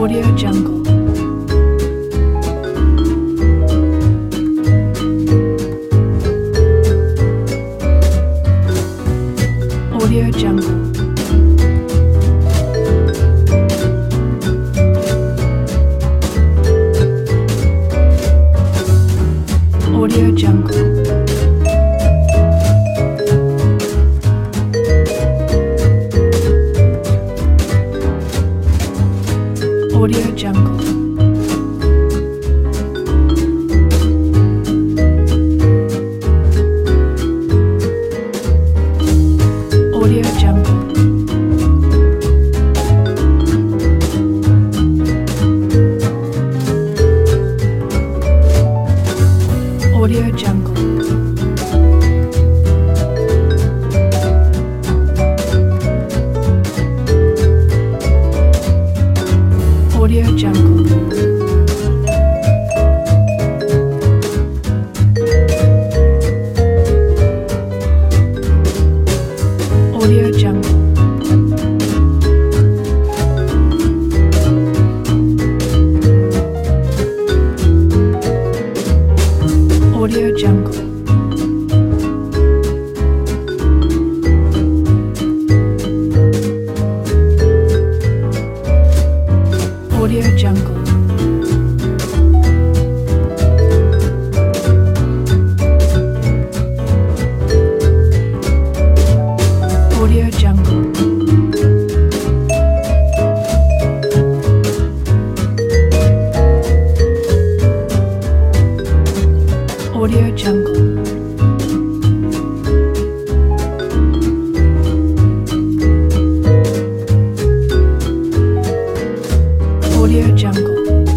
Audio Jungle. Audio Jungle. Audio Jungle. Audio Jungle. Audio Jungle. Audio Jungle. Audio Jungle. Audio Jungle. Audio Jungle. Audio Jungle. Audio Jungle. Audio Jungle. Audio Jungle.